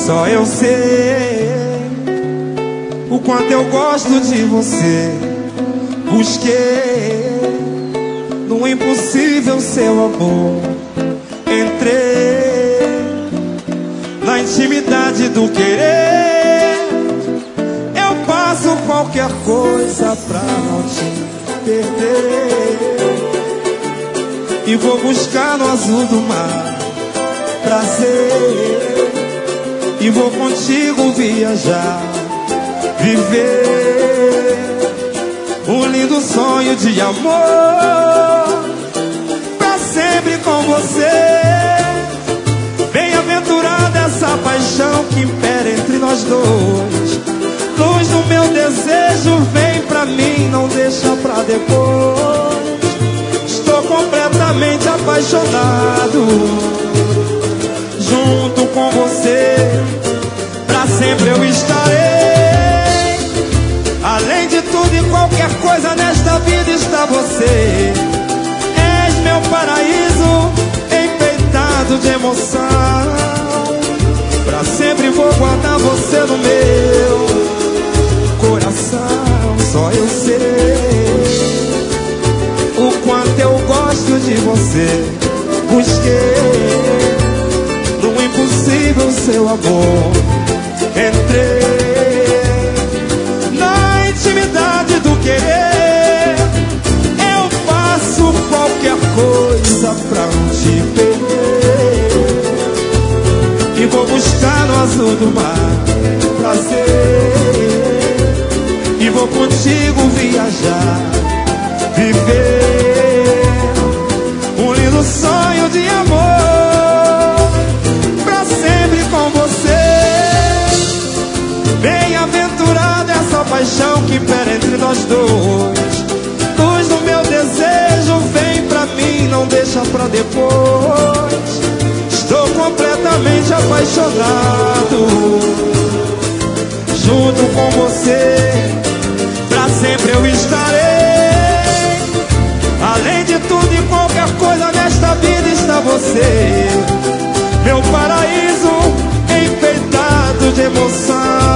Só eu sei o quanto eu gosto de você. Busquei no impossível seu amor. Entrei na intimidade do querer. Eu faço qualquer coisa pra não te perder. E vou buscar no azul do mar prazer. E vou contigo viajar, viver um lindo sonho de amor pra sempre com você. Bem-aventurada essa paixão que impera entre nós dois. Luz do meu desejo, vem pra mim, não deixa pra depois. Estou completamente apaixonado. Junto com você, pra sempre eu estarei. Além de tudo e qualquer coisa nesta vida está você. És meu paraíso, enfeitado de emoção. Pra sempre vou guardar você no meu coração. Só eu sei o quanto eu gosto de você. Busquei no impossível seu amor. Entrei na intimidade do querer. Eu faço qualquer coisa pra não te perder. E vou buscar no azul do mar prazer. E vou contigo viajar, viver um lindo sonho de amor pra sempre com você. Bem-aventurada essa paixão que impera entre nós dois. Luz do meu desejo, vem pra mim, não deixa pra depois. Estou completamente apaixonado. Junto com você, pra sempre eu estarei. Além de tudo e qualquer coisa nesta vida está você. Meu paraíso enfeitado de emoção.